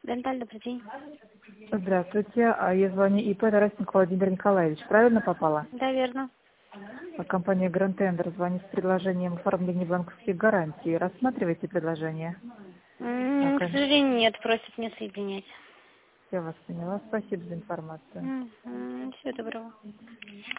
Денталь, добрый день. Здравствуйте, я звоню ИП Тарасенко Владимир Николаевич. Правильно попала? Да, верно. Компания Grand Tender звонит с предложением оформления банковских гарантий. Рассматриваете предложение? К сожалению, нет, просят не соединять. Я вас поняла. Спасибо за информацию. Всего доброго.